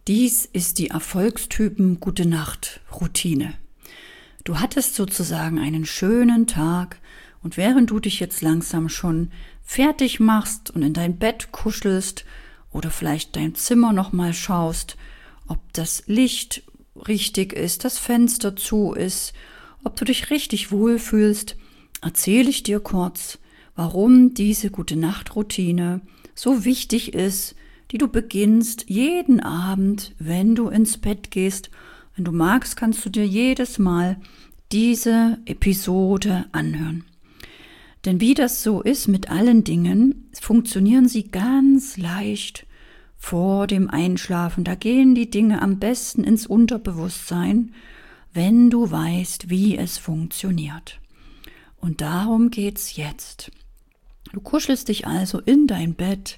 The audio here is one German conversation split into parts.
Dies ist die Erfolgstypen Gute-Nacht-Routine. Du hattest sozusagen einen schönen Tag und während du dich jetzt langsam schon fertig machst und in dein Bett kuschelst oder vielleicht dein Zimmer nochmal schaust, ob das Licht richtig ist, das Fenster zu ist, ob du dich richtig wohlfühlst, erzähle ich dir kurz, warum diese Gute-Nacht-Routine so wichtig ist, die du beginnst jeden Abend, wenn du ins Bett gehst. Wenn du magst, kannst du dir jedes Mal diese Episode anhören. Denn wie das so ist mit allen Dingen, funktionieren sie ganz leicht vor dem Einschlafen. Da gehen die Dinge am besten ins Unterbewusstsein, wenn du weißt, wie es funktioniert. Und darum geht's jetzt. Du kuschelst dich also in dein Bett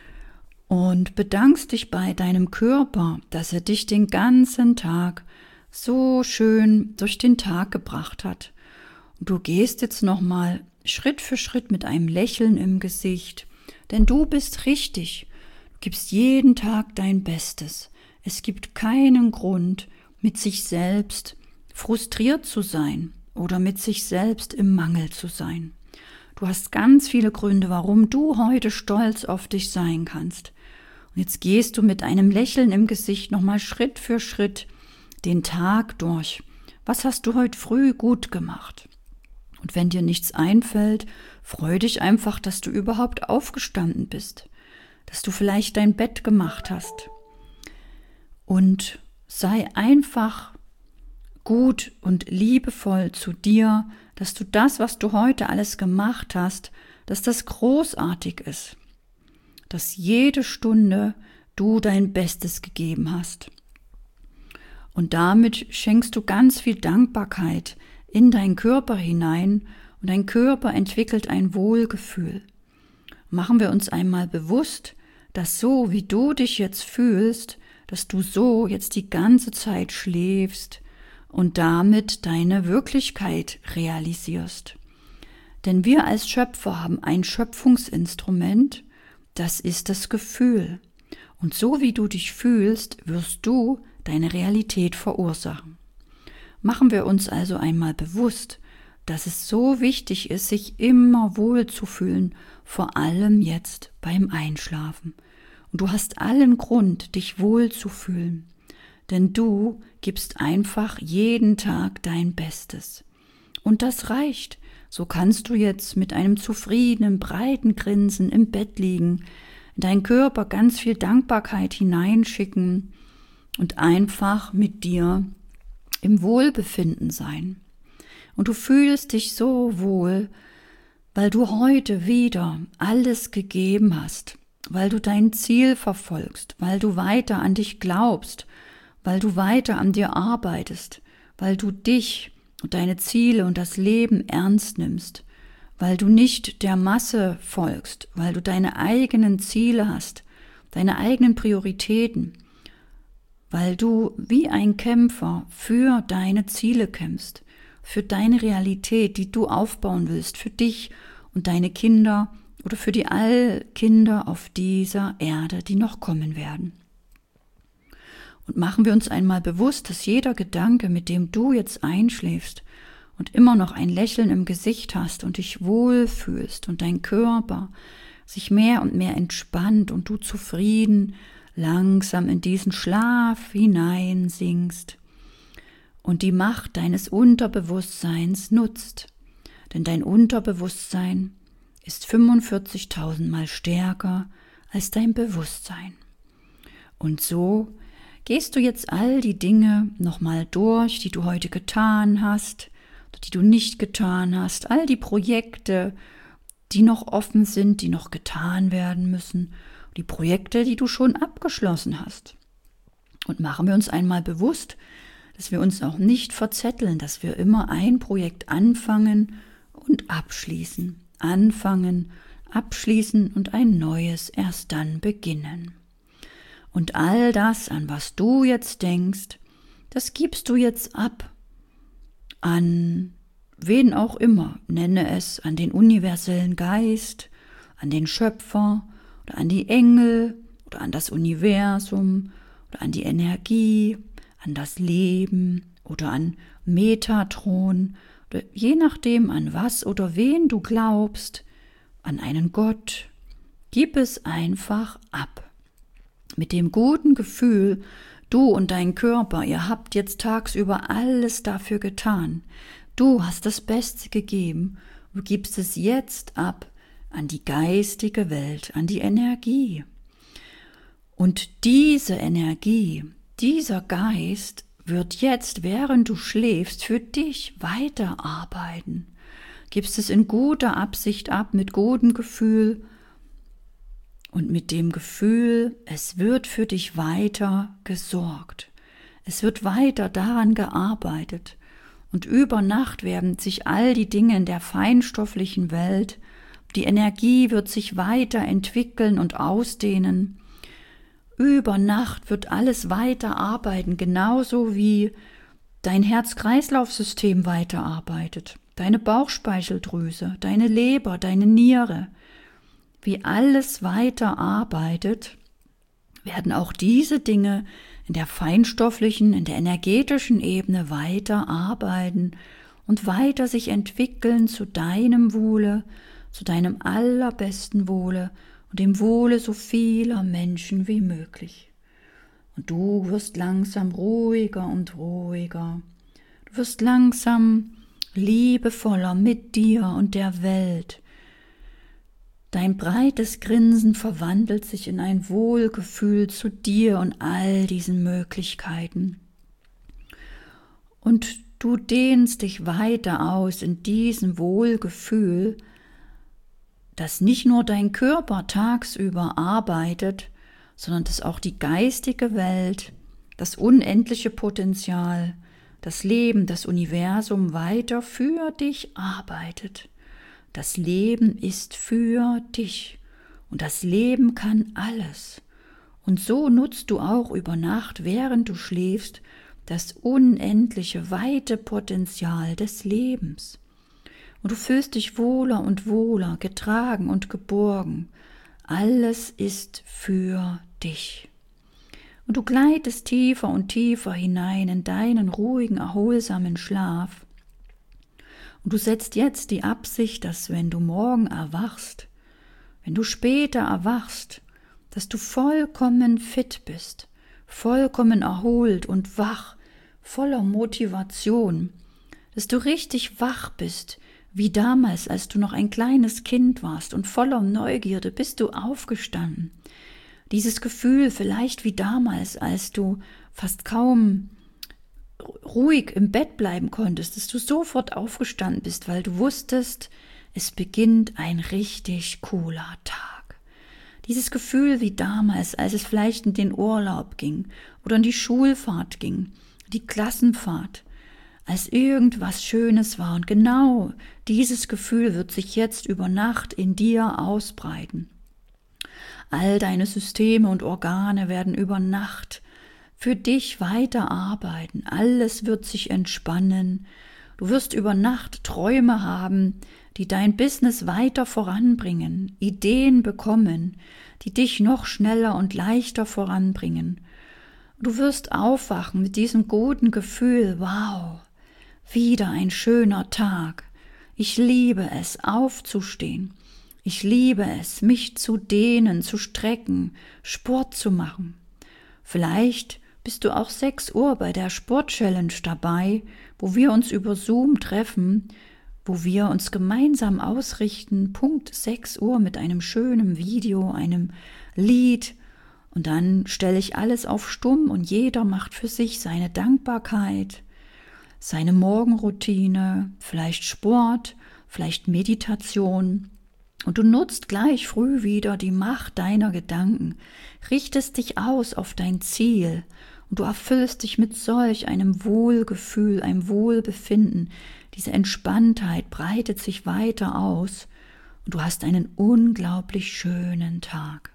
und bedankst dich bei deinem Körper, dass er dich den ganzen Tag so schön durch den Tag gebracht hat. Und du gehst jetzt nochmal Schritt für Schritt mit einem Lächeln im Gesicht, denn du bist richtig. Du gibst jeden Tag dein Bestes. Es gibt keinen Grund, mit sich selbst frustriert zu sein oder mit sich selbst im Mangel zu sein. Du hast ganz viele Gründe, warum du heute stolz auf dich sein kannst. Und jetzt gehst du mit einem Lächeln im Gesicht nochmal Schritt für Schritt den Tag durch. Was hast du heute früh gut gemacht? Und wenn dir nichts einfällt, freu dich einfach, dass du überhaupt aufgestanden bist, dass du vielleicht dein Bett gemacht hast. Und sei einfach gut und liebevoll zu dir, dass du das, was du heute alles gemacht hast, dass das großartig ist, dass jede Stunde du dein Bestes gegeben hast. Und damit schenkst du ganz viel Dankbarkeit in deinen Körper hinein und dein Körper entwickelt ein Wohlgefühl. Machen wir uns einmal bewusst, dass so wie du dich jetzt fühlst, dass du so jetzt die ganze Zeit schläfst und damit deine Wirklichkeit realisierst. Denn wir als Schöpfer haben ein Schöpfungsinstrument, das ist das Gefühl. Und so wie du dich fühlst, wirst du deine Realität verursachen. Machen wir uns also einmal bewusst, dass es so wichtig ist, sich immer wohl zu fühlen, vor allem jetzt beim Einschlafen. Und du hast allen Grund, dich wohl zu fühlen, denn du gibst einfach jeden Tag dein Bestes. Und das reicht. So kannst du jetzt mit einem zufriedenen, breiten Grinsen im Bett liegen, in deinen Körper ganz viel Dankbarkeit hineinschicken und einfach mit dir im Wohlbefinden sein. Und du fühlst dich so wohl, weil du heute wieder alles gegeben hast, weil du dein Ziel verfolgst, weil du weiter an dich glaubst, weil du weiter an dir arbeitest, weil du dich und deine Ziele und das Leben ernst nimmst, weil du nicht der Masse folgst, weil du deine eigenen Ziele hast, deine eigenen Prioritäten, weil du wie ein Kämpfer für deine Ziele kämpfst, für deine Realität, die du aufbauen willst, für dich und deine Kinder oder für die Allkinder auf dieser Erde, die noch kommen werden. Und machen wir uns einmal bewusst, dass jeder Gedanke, mit dem du jetzt einschläfst und immer noch ein Lächeln im Gesicht hast und dich wohlfühlst und dein Körper sich mehr und mehr entspannt und du zufrieden langsam in diesen Schlaf hineinsinkst und die Macht deines Unterbewusstseins nutzt. Denn dein Unterbewusstsein ist 45.000 Mal stärker als dein Bewusstsein. Und so gehst du jetzt all die Dinge nochmal durch, die du heute getan hast, die du nicht getan hast, all die Projekte, die noch offen sind, die noch getan werden müssen, die Projekte, die du schon abgeschlossen hast. Und machen wir uns einmal bewusst, dass wir uns auch nicht verzetteln, dass wir immer ein Projekt anfangen und abschließen, anfangen, abschließen und ein neues erst dann beginnen. Und all das, an was du jetzt denkst, das gibst du jetzt ab an wen auch immer, nenne es an den universellen Geist, an den Schöpfer oder an die Engel oder an das Universum oder an die Energie, an das Leben oder an Metatron oder je nachdem an was oder wen du glaubst, an einen Gott, gib es einfach ab. Mit dem guten Gefühl, du und dein Körper, ihr habt jetzt tagsüber alles dafür getan. Du hast das Beste gegeben. Du gibst es jetzt ab an die geistige Welt, an die Energie. Und diese Energie, dieser Geist wird jetzt, während du schläfst, für dich weiterarbeiten. Gibst es in guter Absicht ab, mit gutem Gefühl und mit dem Gefühl, es wird für dich weiter gesorgt. Es wird weiter daran gearbeitet. Und über Nacht werden sich all die Dinge in der feinstofflichen Welt, die Energie wird sich weiterentwickeln und ausdehnen. Über Nacht wird alles weiter arbeiten, genauso wie dein Herz-Kreislauf-System weiterarbeitet, deine Bauchspeicheldrüse, deine Leber, deine Niere. Wie alles weiter arbeitet, werden auch diese Dinge in der feinstofflichen, in der energetischen Ebene weiter arbeiten und weiter sich entwickeln zu deinem Wohle, zu deinem allerbesten Wohle und dem Wohle so vieler Menschen wie möglich. Und du wirst langsam ruhiger und ruhiger. Du wirst langsam liebevoller mit dir und der Welt. Dein breites Grinsen verwandelt sich in ein Wohlgefühl zu dir und all diesen Möglichkeiten. Und du dehnst dich weiter aus in diesem Wohlgefühl, dass nicht nur dein Körper tagsüber arbeitet, sondern dass auch die geistige Welt, das unendliche Potenzial, das Leben, das Universum weiter für dich arbeitet. Das Leben ist für dich und das Leben kann alles. Und so nutzt du auch über Nacht, während du schläfst, das unendliche, weite Potenzial des Lebens. Und du fühlst dich wohler und wohler, getragen und geborgen. Alles ist für dich. Und du gleitest tiefer und tiefer hinein in deinen ruhigen, erholsamen Schlaf. Und du setzt jetzt die Absicht, dass wenn du morgen erwachst, wenn du später erwachst, dass du vollkommen fit bist, vollkommen erholt und wach, voller Motivation, dass du richtig wach bist, wie damals, als du noch ein kleines Kind warst und voller Neugierde bist du aufgestanden. Dieses Gefühl vielleicht wie damals, als du fast kaum ruhig im Bett bleiben konntest, dass du sofort aufgestanden bist, weil du wusstest, es beginnt ein richtig cooler Tag. Dieses Gefühl wie damals, als es vielleicht in den Urlaub ging oder in die Schulfahrt ging, die Klassenfahrt, als irgendwas Schönes war. Und genau dieses Gefühl wird sich jetzt über Nacht in dir ausbreiten. All deine Systeme und Organe werden über Nacht für dich weiterarbeiten. Alles wird sich entspannen. Du wirst über Nacht Träume haben, die dein Business weiter voranbringen, Ideen bekommen, die dich noch schneller und leichter voranbringen. Du wirst aufwachen mit diesem guten Gefühl, wow, wieder ein schöner Tag. Ich liebe es, aufzustehen. Ich liebe es, mich zu dehnen, zu strecken, Sport zu machen. Vielleicht bist du auch 6 Uhr bei der Sport-Challenge dabei, wo wir uns über Zoom treffen, wo wir uns gemeinsam ausrichten, Punkt 6 Uhr mit einem schönen Video, einem Lied. Und dann stelle ich alles auf stumm und jeder macht für sich seine Dankbarkeit, seine Morgenroutine, vielleicht Sport, vielleicht Meditation. Und du nutzt gleich früh wieder die Macht deiner Gedanken, richtest dich aus auf dein Ziel und du erfüllst dich mit solch einem Wohlgefühl, einem Wohlbefinden. Diese Entspanntheit breitet sich weiter aus und du hast einen unglaublich schönen Tag.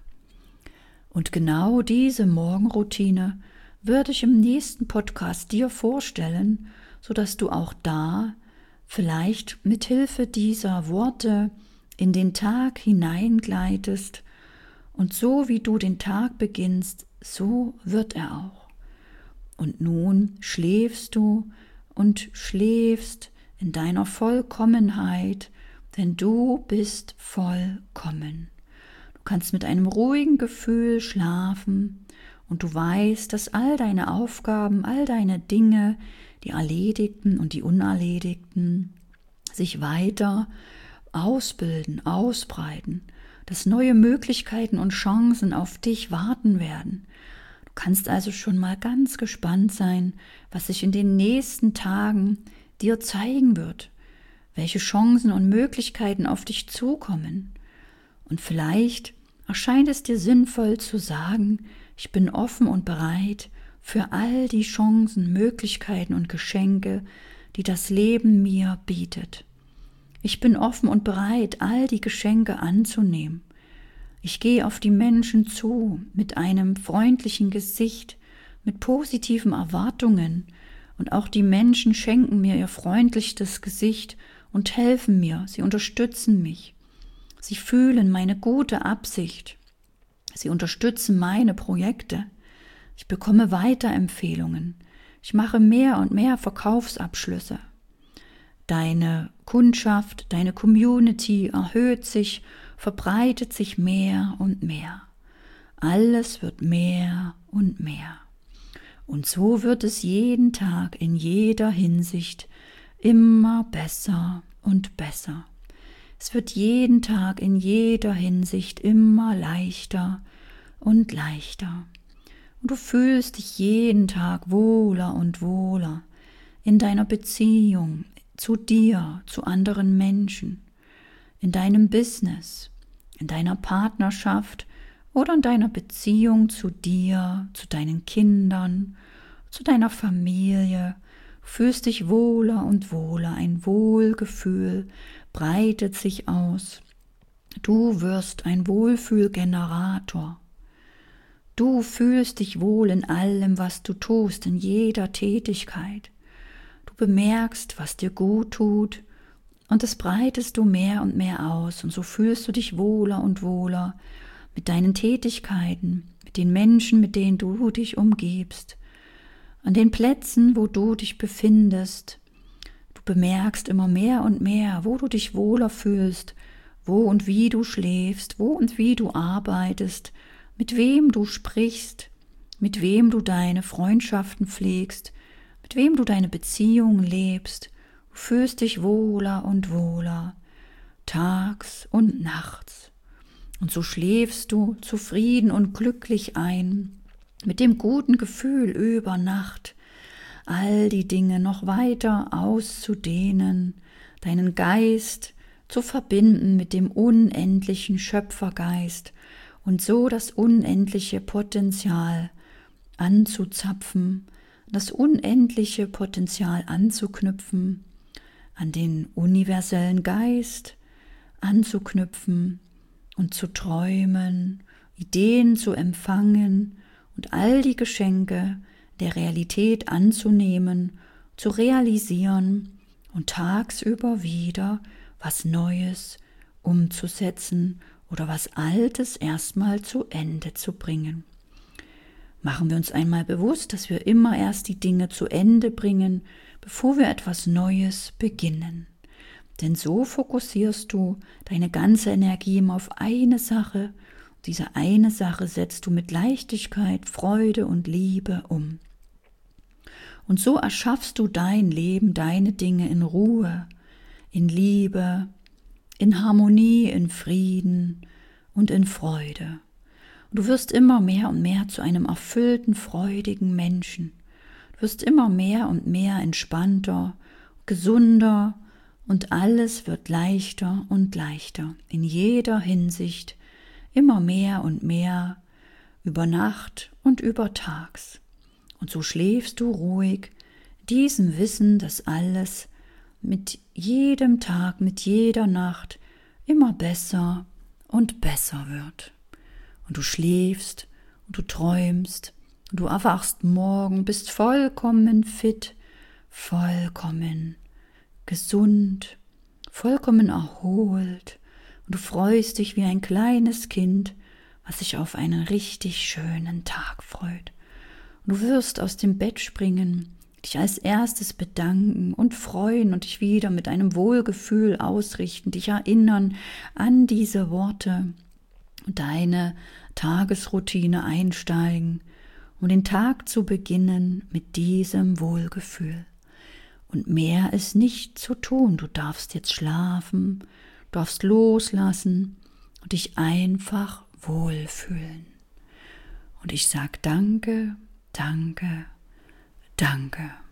Und genau diese Morgenroutine würde ich im nächsten Podcast dir vorstellen, sodass du auch da vielleicht mit Hilfe dieser Worte in den Tag hineingleitest und so wie du den Tag beginnst, so wird er auch. Und nun schläfst du und schläfst in deiner Vollkommenheit, denn du bist vollkommen. Du kannst mit einem ruhigen Gefühl schlafen und du weißt, dass all deine Aufgaben, all deine Dinge, die erledigten und die unerledigten, sich weiter ausbilden, ausbreiten, dass neue Möglichkeiten und Chancen auf dich warten werden. Du kannst also schon mal ganz gespannt sein, was sich in den nächsten Tagen dir zeigen wird, welche Chancen und Möglichkeiten auf dich zukommen. Und vielleicht erscheint es dir sinnvoll zu sagen, ich bin offen und bereit für all die Chancen, Möglichkeiten und Geschenke, die das Leben mir bietet. Ich bin offen und bereit, all die Geschenke anzunehmen. Ich gehe auf die Menschen zu mit einem freundlichen Gesicht, mit positiven Erwartungen, und auch die Menschen schenken mir ihr freundlichstes Gesicht und helfen mir, sie unterstützen mich. Sie fühlen meine gute Absicht. Sie unterstützen meine Projekte. Ich bekomme Weiterempfehlungen. Ich mache mehr und mehr Verkaufsabschlüsse. Deine Kundschaft, deine Community erhöht sich, verbreitet sich mehr und mehr. Alles wird mehr und mehr. Und so wird es jeden Tag in jeder Hinsicht immer besser und besser. Es wird jeden Tag in jeder Hinsicht immer leichter und leichter. Und du fühlst dich jeden Tag wohler und wohler in deiner Beziehung zu dir, zu anderen Menschen, in deinem Business, in deiner Partnerschaft oder in deiner Beziehung zu dir, zu deinen Kindern, zu deiner Familie. Du fühlst dich wohler und wohler, ein Wohlgefühl breitet sich aus. Du wirst ein Wohlfühlgenerator. Du fühlst dich wohl in allem, was du tust, in jeder Tätigkeit. Du bemerkst, was dir gut tut, und das breitest du mehr und mehr aus, und so fühlst du dich wohler und wohler mit deinen Tätigkeiten, mit den Menschen, mit denen du dich umgibst, an den Plätzen, wo du dich befindest. Du bemerkst immer mehr und mehr, wo du dich wohler fühlst, wo und wie du schläfst, wo und wie du arbeitest, mit wem du sprichst, mit wem du deine Freundschaften pflegst, mit wem du deine Beziehungen lebst. Du fühlst dich wohler und wohler, tags und nachts. Und so schläfst du zufrieden und glücklich ein, mit dem guten Gefühl über Nacht, all die Dinge noch weiter auszudehnen, deinen Geist zu verbinden mit dem unendlichen Schöpfergeist und so das unendliche Potenzial anzuzapfen, das unendliche Potenzial anzuknüpfen, an den universellen Geist anzuknüpfen und zu träumen, Ideen zu empfangen und all die Geschenke der Realität anzunehmen, zu realisieren und tagsüber wieder was Neues umzusetzen oder was Altes erstmal zu Ende zu bringen. Machen wir uns einmal bewusst, dass wir immer erst die Dinge zu Ende bringen, bevor wir etwas Neues beginnen. Denn so fokussierst du deine ganze Energie immer auf eine Sache. Diese eine Sache setzt du mit Leichtigkeit, Freude und Liebe um. Und so erschaffst du dein Leben, deine Dinge in Ruhe, in Liebe, in Harmonie, in Frieden und in Freude. Und du wirst immer mehr und mehr zu einem erfüllten, freudigen Menschen. Du wirst immer mehr und mehr entspannter, gesunder und alles wird leichter und leichter, in jeder Hinsicht, immer mehr und mehr, über Nacht und über Tags. Und so schläfst du ruhig, diesem Wissen, dass alles mit jedem Tag, mit jeder Nacht immer besser und besser wird. Und du schläfst und du träumst und du erwachst morgen, bist vollkommen fit, vollkommen gesund, vollkommen erholt und du freust dich wie ein kleines Kind, was sich auf einen richtig schönen Tag freut. Und du wirst aus dem Bett springen, dich als erstes bedanken und freuen und dich wieder mit einem Wohlgefühl ausrichten, dich erinnern an diese Worte und deine Tagesroutine einsteigen, um den Tag zu beginnen mit diesem Wohlgefühl. Und mehr ist nicht zu tun. Du darfst jetzt schlafen, darfst loslassen und dich einfach wohlfühlen. Und ich sage danke, danke, danke.